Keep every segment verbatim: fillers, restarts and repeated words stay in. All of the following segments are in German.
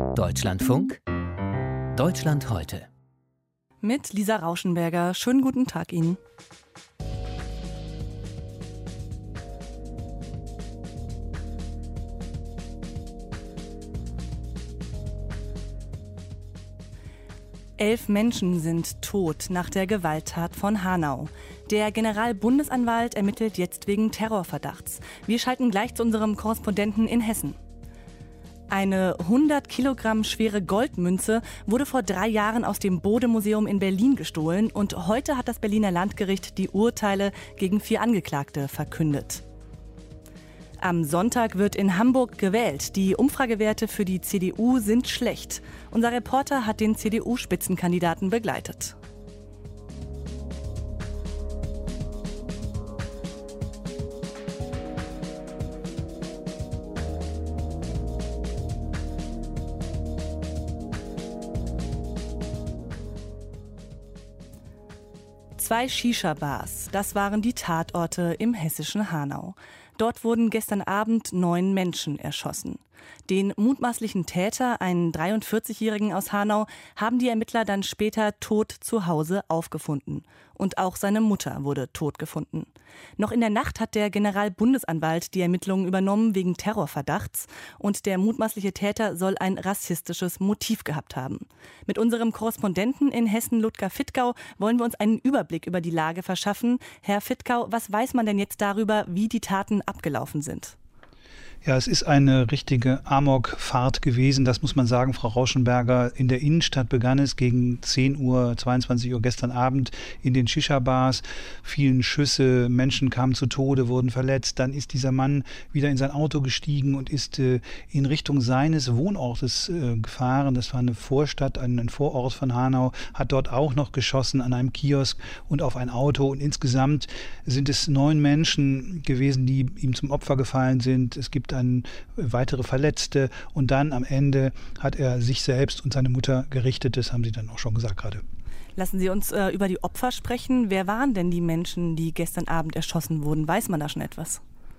Deutschlandfunk, Deutschland heute. Mit Lisa Rauschenberger. Schönen guten Tag Ihnen. Elf Menschen sind tot nach der Gewalttat von Hanau. Der Generalbundesanwalt ermittelt jetzt wegen Terrorverdachts. Wir schalten gleich zu unserem Korrespondenten in Hessen. Eine hundert Kilogramm schwere Goldmünze wurde vor drei Jahren aus dem Bode-Museum in Berlin gestohlen und heute hat das Berliner Landgericht die Urteile gegen vier Angeklagte verkündet. Am Sonntag wird in Hamburg gewählt. Die Umfragewerte für die C D U sind schlecht. Unser Reporter hat den C D U-Spitzenkandidaten begleitet. Zwei Shisha-Bars, das waren die Tatorte im hessischen Hanau. Dort wurden gestern Abend neun Menschen erschossen. Den mutmaßlichen Täter, einen dreiundvierzigjährigen aus Hanau, haben die Ermittler dann später tot zu Hause aufgefunden. Und auch seine Mutter wurde tot gefunden. Noch in der Nacht hat der Generalbundesanwalt die Ermittlungen übernommen wegen Terrorverdachts. Und der mutmaßliche Täter soll ein rassistisches Motiv gehabt haben. Mit unserem Korrespondenten in Hessen, Ludger Fittgau, wollen wir uns einen Überblick über die Lage verschaffen. Herr Fittgau, was weiß man denn jetzt darüber, wie die Taten abgelaufen sind? Ja, es ist eine richtige Amokfahrt gewesen, das muss man sagen, Frau Rauschenberger. In der Innenstadt begann es gegen zehn Uhr, zweiundzwanzig Uhr gestern Abend in den Shisha-Bars. Vielen Schüsse, Menschen kamen zu Tode, wurden verletzt. Dann ist dieser Mann wieder in sein Auto gestiegen und ist äh, in Richtung seines Wohnortes äh, gefahren. Das war eine Vorstadt, ein, ein Vorort von Hanau, hat dort auch noch geschossen an einem Kiosk und auf ein Auto. Und insgesamt sind es neun Menschen gewesen, die ihm zum Opfer gefallen sind. Es gibt dann weitere Verletzte und dann am Ende hat er sich selbst und seine Mutter gerichtet. Das haben Sie dann auch schon gesagt gerade. Lassen Sie uns äh, über die Opfer sprechen. Wer waren denn die Menschen, die gestern Abend erschossen wurden? Weiß man da schon etwas?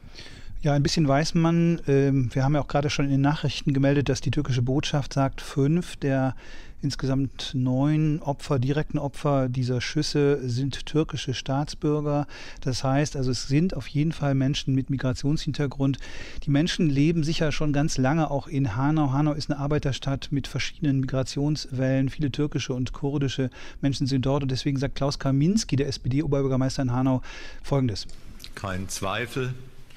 Ja, ein bisschen weiß man. Ähm, wir haben ja auch gerade schon in den Nachrichten gemeldet, dass die türkische Botschaft sagt, fünf der insgesamt neun Opfer, direkten Opfer dieser Schüsse sind türkische Staatsbürger. Das heißt, also es sind auf jeden Fall Menschen mit Migrationshintergrund. Die Menschen leben sicher schon ganz lange auch in Hanau. Hanau ist eine Arbeiterstadt mit verschiedenen Migrationswellen. Viele türkische und kurdische Menschen sind dort. Und deswegen sagt Klaus Kaminski, der S P D-Oberbürgermeister in Hanau, Folgendes. Kein Zweifel,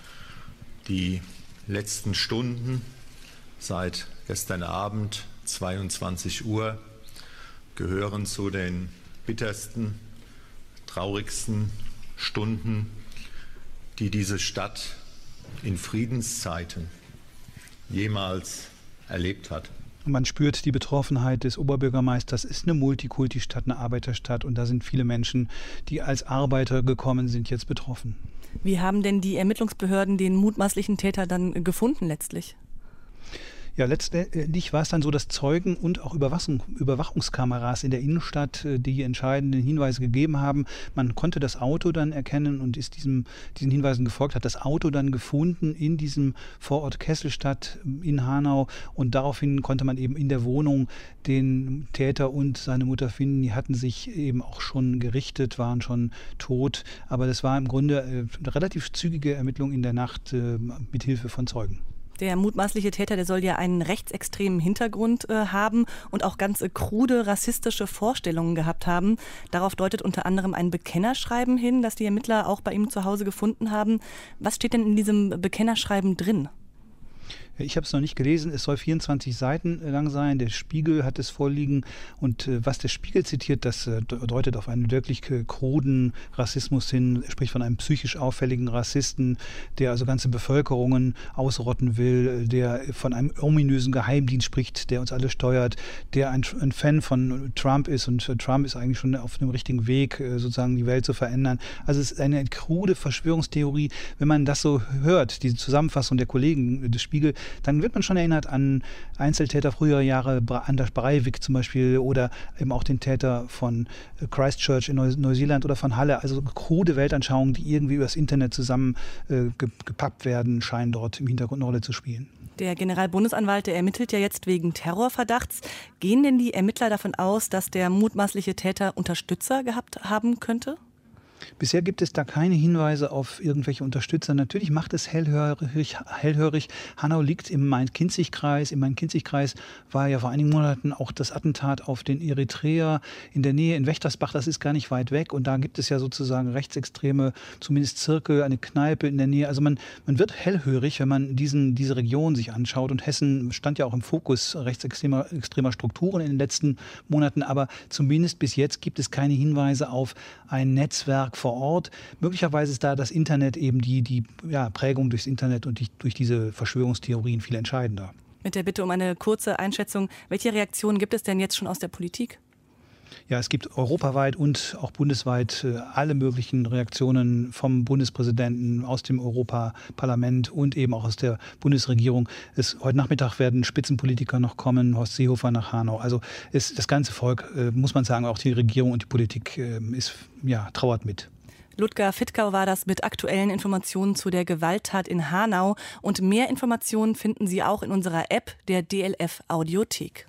die letzten Stunden seit gestern Abend zweiundzwanzig Uhr gehören zu den bittersten, traurigsten Stunden, die diese Stadt in Friedenszeiten jemals erlebt hat. Man spürt die Betroffenheit des Oberbürgermeisters. Es ist eine Multikulti-Stadt, eine Arbeiterstadt und da sind viele Menschen, die als Arbeiter gekommen sind, jetzt betroffen. Wie haben denn die Ermittlungsbehörden den mutmaßlichen Täter dann gefunden letztlich? Ja, letztendlich war es dann so, dass Zeugen und auch Überwachung, Überwachungskameras in der Innenstadt die entscheidenden Hinweise gegeben haben. Man konnte das Auto dann erkennen und ist diesem, diesen Hinweisen gefolgt, hat das Auto dann gefunden in diesem Vorort Kesselstadt in Hanau und daraufhin konnte man eben in der Wohnung den Täter und seine Mutter finden. Die hatten sich eben auch schon gerichtet, waren schon tot, aber das war im Grunde eine relativ zügige Ermittlung in der Nacht äh, mit Hilfe von Zeugen. Der mutmaßliche Täter, der soll ja einen rechtsextremen Hintergrund äh, haben und auch ganz äh, krude rassistische Vorstellungen gehabt haben. Darauf deutet unter anderem ein Bekennerschreiben hin, das die Ermittler auch bei ihm zu Hause gefunden haben. Was steht denn in diesem Bekennerschreiben drin? Ich habe es noch nicht gelesen, es soll vierundzwanzig Seiten lang sein, der Spiegel hat es vorliegen und äh, was der Spiegel zitiert, das äh, deutet auf einen wirklich äh, kruden Rassismus hin, er spricht von einem psychisch auffälligen Rassisten, der also ganze Bevölkerungen ausrotten will, der von einem ominösen Geheimdienst spricht, der uns alle steuert, der ein, ein Fan von Trump ist und äh, Trump ist eigentlich schon auf dem richtigen Weg, äh, sozusagen die Welt zu verändern. Also es ist eine krude Verschwörungstheorie, wenn man das so hört, diese Zusammenfassung der Kollegen des Spiegel, dann wird man schon erinnert an Einzeltäter früherer Jahre, Anders Breivik zum Beispiel oder eben auch den Täter von Christchurch in Neu- Neuseeland oder von Halle. Also krude Weltanschauungen, die irgendwie übers Internet zusammen äh, gepappt werden, scheinen dort im Hintergrund eine Rolle zu spielen. Der Generalbundesanwalt, der ermittelt ja jetzt wegen Terrorverdachts. Gehen denn die Ermittler davon aus, dass der mutmaßliche Täter Unterstützer gehabt haben könnte? Bisher gibt es da keine Hinweise auf irgendwelche Unterstützer. Natürlich macht es hellhörig. hellhörig. Hanau liegt im Main-Kinzig-Kreis. Im Main-Kinzig-Kreis war ja vor einigen Monaten auch das Attentat auf den Eritreer in der Nähe in Wächtersbach. Das ist gar nicht weit weg. Und da gibt es ja sozusagen rechtsextreme, zumindest Zirkel, eine Kneipe in der Nähe. Also man, man wird hellhörig, wenn man diesen, diese Region sich anschaut. Und Hessen stand ja auch im Fokus rechtsextremer extremer Strukturen in den letzten Monaten. Aber zumindest bis jetzt gibt es keine Hinweise auf ein Netzwerk vor Ort. Möglicherweise ist da das Internet eben die, die ja, Prägung durchs Internet und die, durch diese Verschwörungstheorien viel entscheidender. Mit der Bitte um eine kurze Einschätzung, welche Reaktionen gibt es denn jetzt schon aus der Politik? Ja, es gibt europaweit und auch bundesweit äh, alle möglichen Reaktionen vom Bundespräsidenten, aus dem Europaparlament und eben auch aus der Bundesregierung. Es, heute Nachmittag werden Spitzenpolitiker noch kommen, Horst Seehofer nach Hanau. Also es, das ganze Volk, äh, muss man sagen, auch die Regierung und die Politik äh, ist, ja, trauert mit. Ludger Fittkau war das mit aktuellen Informationen zu der Gewalttat in Hanau. Und mehr Informationen finden Sie auch in unserer App der D L F Audiothek.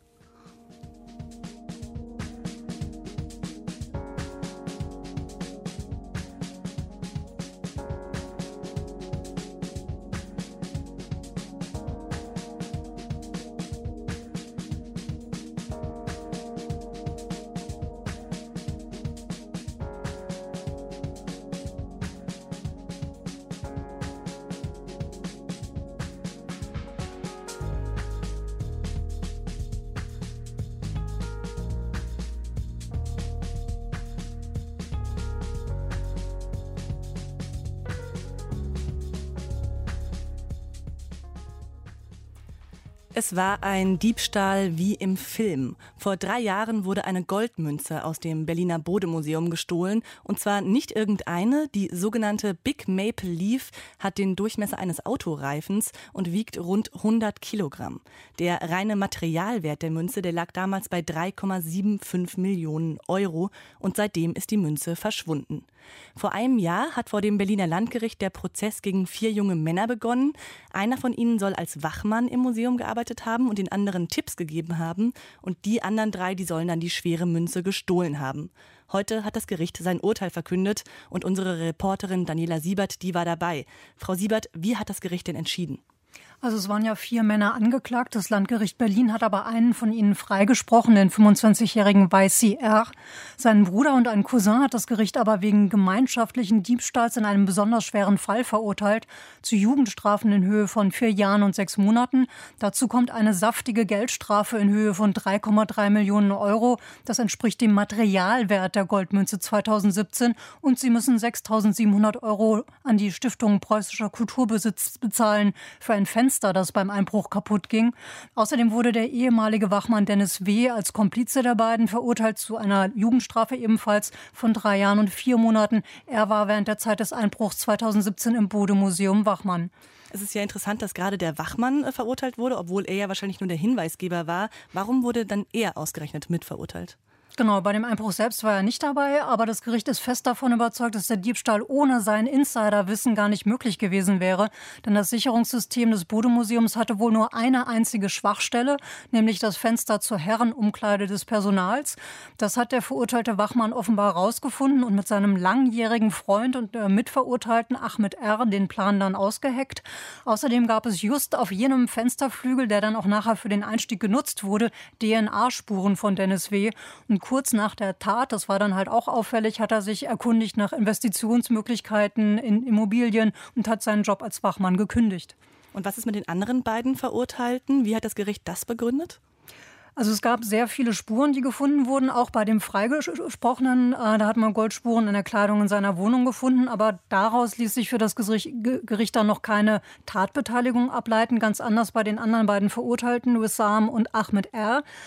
Es war ein Diebstahl wie im Film. Vor drei Jahren wurde eine Goldmünze aus dem Berliner Bode-Museum gestohlen. Und zwar nicht irgendeine, die sogenannte Big Maple Leaf hat den Durchmesser eines Autoreifens und wiegt rund hundert Kilogramm. Der reine Materialwert der Münze, der lag damals bei drei Komma fünfundsiebzig Millionen Euro und seitdem ist die Münze verschwunden. Vor einem Jahr hat vor dem Berliner Landgericht der Prozess gegen vier junge Männer begonnen. Einer von ihnen soll als Wachmann im Museum gearbeitet haben und den anderen Tipps gegeben haben. Und die anderen drei, die sollen dann die schwere Münze gestohlen haben. Heute hat das Gericht sein Urteil verkündet und unsere Reporterin Daniela Siebert, die war dabei. Frau Siebert, wie hat das Gericht denn entschieden? Also es waren ja vier Männer angeklagt. Das Landgericht Berlin hat aber einen von ihnen freigesprochen, den fünfundzwanzigjährigen Wei Si Er. Seinen Bruder und einen Cousin hat das Gericht aber wegen gemeinschaftlichen Diebstahls in einem besonders schweren Fall verurteilt, zu Jugendstrafen in Höhe von vier Jahren und sechs Monaten. Dazu kommt eine saftige Geldstrafe in Höhe von drei Komma drei Millionen Euro. Das entspricht dem Materialwert der Goldmünze zweitausendsiebzehn. Und sie müssen sechstausendsiebenhundert Euro an die Stiftung Preußischer Kulturbesitz bezahlen für ein Fenster, das beim Einbruch kaputt ging. Außerdem wurde der ehemalige Wachmann Dennis W. als Komplize der beiden verurteilt zu einer Jugendstrafe ebenfalls von drei Jahren und vier Monaten. Er war während der Zeit des Einbruchs zweitausendsiebzehn im Bode-Museum Wachmann. Es ist ja interessant, dass gerade der Wachmann äh, verurteilt wurde, obwohl er ja wahrscheinlich nur der Hinweisgeber war. Warum wurde dann er ausgerechnet mitverurteilt? Genau, bei dem Einbruch selbst war er nicht dabei, aber das Gericht ist fest davon überzeugt, dass der Diebstahl ohne sein Insiderwissen gar nicht möglich gewesen wäre. Denn das Sicherungssystem des Bode-Museums hatte wohl nur eine einzige Schwachstelle, nämlich das Fenster zur Herrenumkleide des Personals. Das hat der verurteilte Wachmann offenbar rausgefunden und mit seinem langjährigen Freund und äh, Mitverurteilten Ahmed R. den Plan dann ausgeheckt. Außerdem gab es just auf jenem Fensterflügel, der dann auch nachher für den Einstieg genutzt wurde, D N A-Spuren von Dennis W. Und kurz nach der Tat, das war dann halt auch auffällig, hat er sich erkundigt nach Investitionsmöglichkeiten in Immobilien und hat seinen Job als Wachmann gekündigt. Und was ist mit den anderen beiden Verurteilten? Wie hat das Gericht das begründet? Also es gab sehr viele Spuren, die gefunden wurden, auch bei dem Freigesprochenen. Äh, da hat man Goldspuren in der Kleidung in seiner Wohnung gefunden, aber daraus ließ sich für das Gericht dann noch keine Tatbeteiligung ableiten. Ganz anders bei den anderen beiden Verurteilten, Wissam und Ahmed R.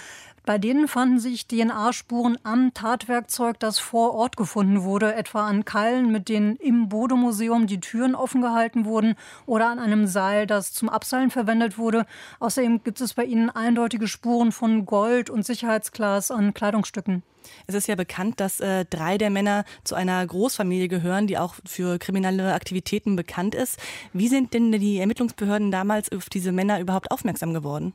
Bei denen fanden sich D N A-Spuren am Tatwerkzeug, das vor Ort gefunden wurde, etwa an Keilen, mit denen im Bode-Museum die Türen offen gehalten wurden, oder an einem Seil, das zum Abseilen verwendet wurde. Außerdem gibt es bei ihnen eindeutige Spuren von Gold und Sicherheitsglas an Kleidungsstücken. Es ist ja bekannt, dass äh, drei der Männer zu einer Großfamilie gehören, die auch für kriminelle Aktivitäten bekannt ist. Wie sind denn die Ermittlungsbehörden damals auf diese Männer überhaupt aufmerksam geworden?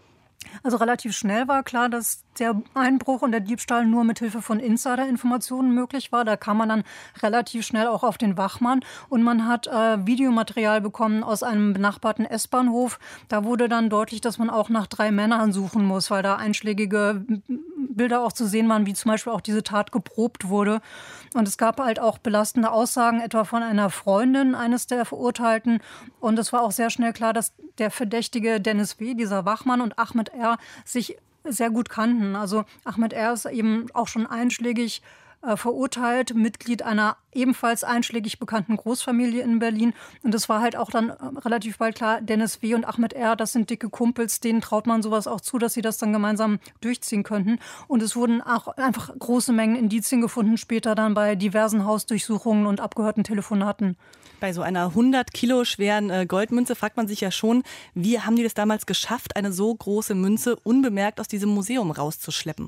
Also relativ schnell war klar, dass der Einbruch und der Diebstahl nur mit Hilfe von Insider-Informationen möglich war. Da kam man dann relativ schnell auch auf den Wachmann und man hat äh, Videomaterial bekommen aus einem benachbarten S-Bahnhof. Da wurde dann deutlich, dass man auch nach drei Männern suchen muss, weil da einschlägige Bilder auch zu sehen waren, wie zum Beispiel auch diese Tat geprobt wurde. Und es gab halt auch belastende Aussagen, etwa von einer Freundin eines der Verurteilten. Und es war auch sehr schnell klar, dass der Verdächtige Dennis W., dieser Wachmann, und Ahmed R. sich sehr gut kannten. Also Ahmed R. ist eben auch schon einschlägig äh, verurteilt, Mitglied einer ebenfalls einschlägig bekannten Großfamilie in Berlin. Und es war halt auch dann äh, relativ bald klar, Dennis W. und Ahmed R., das sind dicke Kumpels, denen traut man sowas auch zu, dass sie das dann gemeinsam durchziehen könnten. Und es wurden auch einfach große Mengen Indizien gefunden, später dann bei diversen Hausdurchsuchungen und abgehörten Telefonaten. Bei so einer hundert Kilo schweren äh, Goldmünze fragt man sich ja schon, wie haben die das damals geschafft, eine so große Münze unbemerkt aus diesem Museum rauszuschleppen?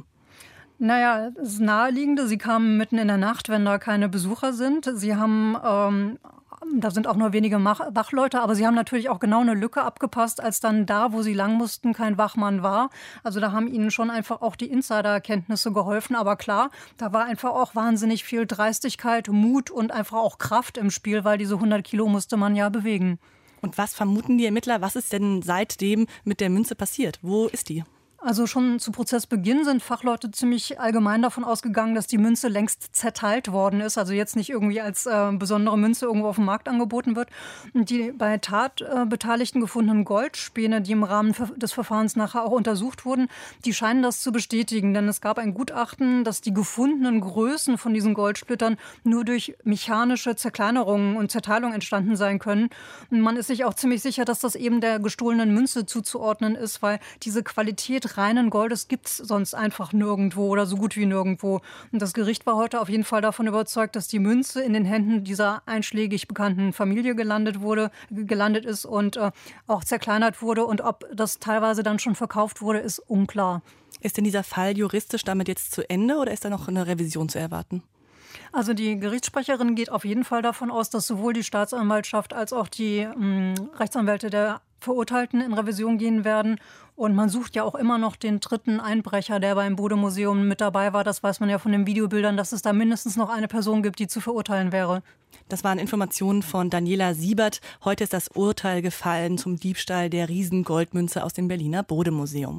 Naja, das Naheliegende, sie kamen mitten in der Nacht, wenn da keine Besucher sind. Sie haben, ähm, da sind auch nur wenige Wachleute, aber sie haben natürlich auch genau eine Lücke abgepasst, als dann da, wo sie lang mussten, kein Wachmann war. Also da haben ihnen schon einfach auch die Insiderkenntnisse geholfen. Aber klar, da war einfach auch wahnsinnig viel Dreistigkeit, Mut und einfach auch Kraft im Spiel, weil diese hundert Kilo musste man ja bewegen. Und was vermuten die Ermittler? Was ist denn seitdem mit der Münze passiert? Wo ist die? Also schon zu Prozessbeginn sind Fachleute ziemlich allgemein davon ausgegangen, dass die Münze längst zerteilt worden ist. Also jetzt nicht irgendwie als äh, besondere Münze irgendwo auf dem Markt angeboten wird. Und die bei Tatbeteiligten äh, gefundenen Goldspäne, die im Rahmen des Verfahrens nachher auch untersucht wurden, die scheinen das zu bestätigen. Denn es gab ein Gutachten, dass die gefundenen Größen von diesen Goldsplittern nur durch mechanische Zerkleinerungen und Zerteilung entstanden sein können. Und man ist sich auch ziemlich sicher, dass das eben der gestohlenen Münze zuzuordnen ist, weil diese Qualität reinen Goldes gibt es sonst einfach nirgendwo oder so gut wie nirgendwo. Und das Gericht war heute auf jeden Fall davon überzeugt, dass die Münze in den Händen dieser einschlägig bekannten Familie gelandet wurde, gelandet ist und äh, auch zerkleinert wurde. Und ob das teilweise dann schon verkauft wurde, ist unklar. Ist denn dieser Fall juristisch damit jetzt zu Ende oder ist da noch eine Revision zu erwarten? Also die Gerichtssprecherin geht auf jeden Fall davon aus, dass sowohl die Staatsanwaltschaft als auch die mh, Rechtsanwälte der Verurteilten in Revision gehen werden. Und man sucht ja auch immer noch den dritten Einbrecher, der beim Bode-Museum mit dabei war. Das weiß man ja von den Videobildern, dass es da mindestens noch eine Person gibt, die zu verurteilen wäre. Das waren Informationen von Daniela Siebert. Heute ist das Urteil gefallen zum Diebstahl der Riesengoldmünze aus dem Berliner Bode-Museum.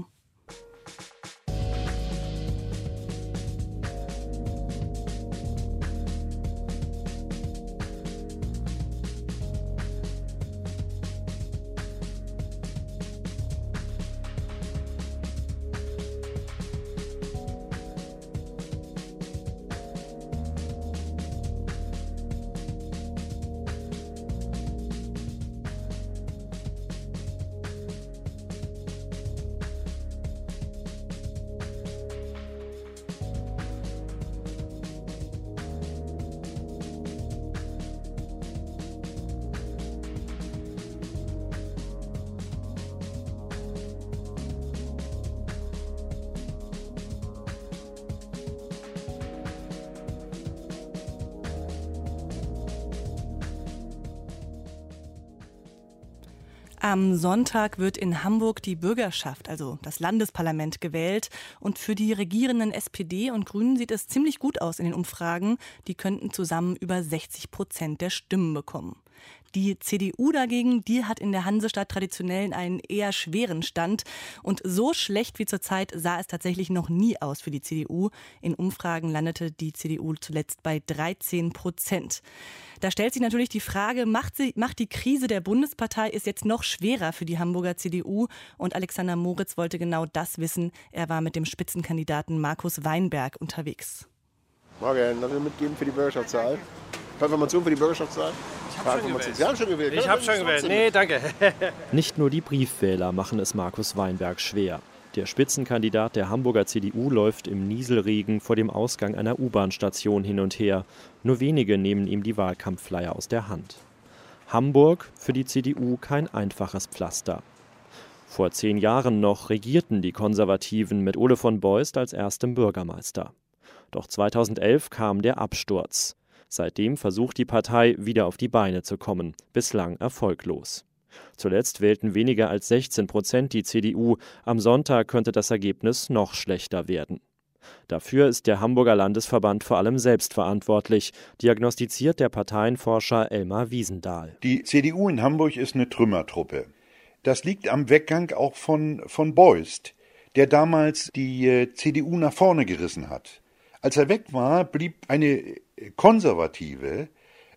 Am Sonntag wird in Hamburg die Bürgerschaft, also das Landesparlament, gewählt. Und für die regierenden S P D und Grünen sieht es ziemlich gut aus in den Umfragen. Die könnten zusammen über sechzig Prozent der Stimmen bekommen. Die C D U dagegen, die hat in der Hansestadt traditionell einen eher schweren Stand. Und so schlecht wie zurzeit sah es tatsächlich noch nie aus für die C D U. In Umfragen landete die C D U zuletzt bei dreizehn Prozent. Da stellt sich natürlich die Frage, macht, sie, macht die Krise der Bundespartei es jetzt noch schwerer für die Hamburger C D U? Und Alexander Moritz wollte genau das wissen. Er war mit dem Spitzenkandidaten Markus Weinberg unterwegs. Morgen, darf ich mitgeben für die Bürgerschaftswahl? Information für die Bürgerschaftswahl? Ich habe schon gewählt. Sie haben schon gewählt. Ich habe schon gewählt. Nee, danke. Nicht nur die Briefwähler machen es Markus Weinberg schwer. Der Spitzenkandidat der Hamburger C D U läuft im Nieselregen vor dem Ausgang einer U-Bahn-Station hin und her. Nur wenige nehmen ihm die Wahlkampfflyer aus der Hand. Hamburg für die C D U kein einfaches Pflaster. Vor zehn Jahren noch regierten die Konservativen mit Ole von Beust als erstem Bürgermeister. Doch zweitausendelf kam der Absturz. Seitdem versucht die Partei, wieder auf die Beine zu kommen, bislang erfolglos. Zuletzt wählten weniger als sechzehn Prozent die C D U. Am Sonntag könnte das Ergebnis noch schlechter werden. Dafür ist der Hamburger Landesverband vor allem selbst verantwortlich, diagnostiziert der Parteienforscher Elmar Wiesendahl. Die C D U in Hamburg ist eine Trümmertruppe. Das liegt am Weggang auch von, von Beust, der damals die C D U nach vorne gerissen hat. Als er weg war, blieb eine konservative,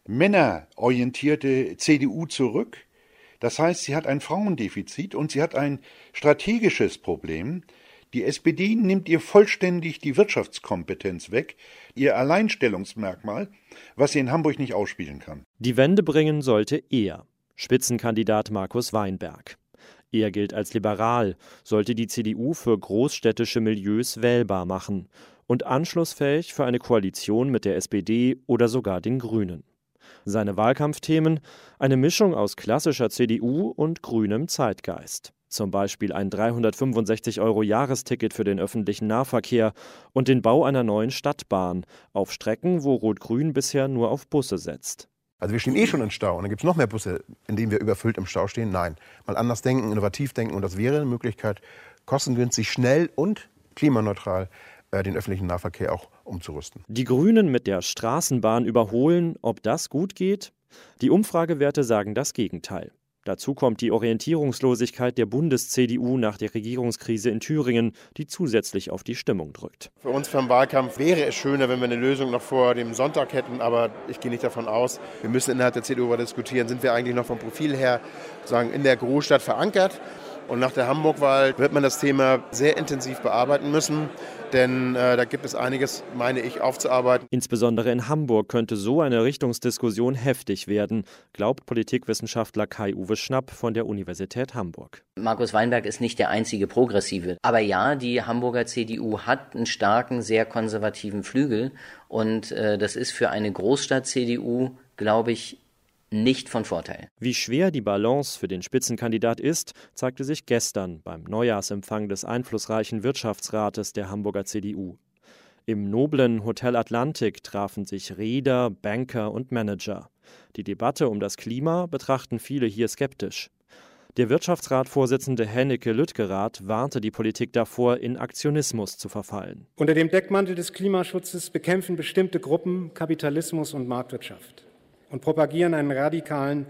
männerorientierte C D U zurück. Das heißt, sie hat ein Frauendefizit und sie hat ein strategisches Problem. Die S P D nimmt ihr vollständig die Wirtschaftskompetenz weg, ihr Alleinstellungsmerkmal, was sie in Hamburg nicht ausspielen kann. Die Wende bringen sollte er, Spitzenkandidat Markus Weinberg. Er gilt als liberal, sollte die C D U für großstädtische Milieus wählbar machen und anschlussfähig für eine Koalition mit der S P D oder sogar den Grünen. Seine Wahlkampfthemen: eine Mischung aus klassischer C D U und grünem Zeitgeist. Zum Beispiel ein dreihundertfünfundsechzig Euro Jahresticket für den öffentlichen Nahverkehr und den Bau einer neuen Stadtbahn auf Strecken, wo Rot-Grün bisher nur auf Busse setzt. Also wir stehen eh schon im Stau und dann gibt es noch mehr Busse, in denen wir überfüllt im Stau stehen. Nein, mal anders denken, innovativ denken und das wäre eine Möglichkeit, kostengünstig, schnell und klimaneutral äh, den öffentlichen Nahverkehr auch umzurüsten. Die Grünen mit der Straßenbahn überholen, ob das gut geht? Die Umfragewerte sagen das Gegenteil. Dazu kommt die Orientierungslosigkeit der Bundes-C D U nach der Regierungskrise in Thüringen, die zusätzlich auf die Stimmung drückt. Für uns vom Wahlkampf wäre es schöner, wenn wir eine Lösung noch vor dem Sonntag hätten, aber ich gehe nicht davon aus. Wir müssen innerhalb der C D U diskutieren, sind wir eigentlich noch vom Profil her sagen, in der Großstadt verankert. Und nach der Hamburg-Wahl wird man das Thema sehr intensiv bearbeiten müssen, denn äh, da gibt es einiges, meine ich, aufzuarbeiten. Insbesondere in Hamburg könnte so eine Richtungsdiskussion heftig werden, glaubt Politikwissenschaftler Kai-Uwe Schnapp von der Universität Hamburg. Markus Weinberg ist nicht der einzige Progressive. Aber ja, die Hamburger C D U hat einen starken, sehr konservativen Flügel. Und äh, das ist für eine Großstadt-C D U, glaube ich, nicht von Vorteil. Wie schwer die Balance für den Spitzenkandidat ist, zeigte sich gestern beim Neujahrsempfang des einflussreichen Wirtschaftsrates der Hamburger C D U. Im noblen Hotel Atlantik trafen sich Reeder, Banker und Manager. Die Debatte um das Klima betrachten viele hier skeptisch. Der Wirtschaftsratvorsitzende Hennecke Lüttgerath warnte die Politik davor, in Aktionismus zu verfallen. Unter dem Deckmantel des Klimaschutzes bekämpfen bestimmte Gruppen Kapitalismus und Marktwirtschaft und propagieren einen radikalen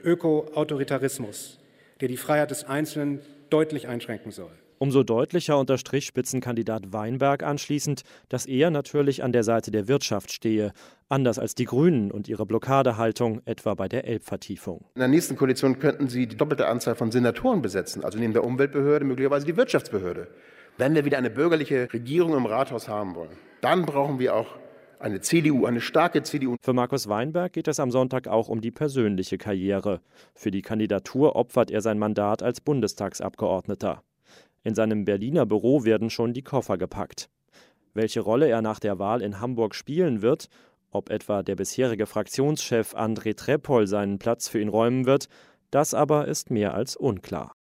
Öko-Autoritarismus, der die Freiheit des Einzelnen deutlich einschränken soll. Umso deutlicher unterstrich Spitzenkandidat Weinberg anschließend, dass er natürlich an der Seite der Wirtschaft stehe, anders als die Grünen und ihre Blockadehaltung etwa bei der Elbvertiefung. In der nächsten Koalition könnten Sie die doppelte Anzahl von Senatoren besetzen, also neben der Umweltbehörde möglicherweise die Wirtschaftsbehörde. Wenn wir wieder eine bürgerliche Regierung im Rathaus haben wollen, dann brauchen wir auch eine C D U, eine starke C D U. Für Markus Weinberg geht es am Sonntag auch um die persönliche Karriere. Für die Kandidatur opfert er sein Mandat als Bundestagsabgeordneter. In seinem Berliner Büro werden schon die Koffer gepackt. Welche Rolle er nach der Wahl in Hamburg spielen wird, ob etwa der bisherige Fraktionschef André Treppoll seinen Platz für ihn räumen wird, das aber ist mehr als unklar.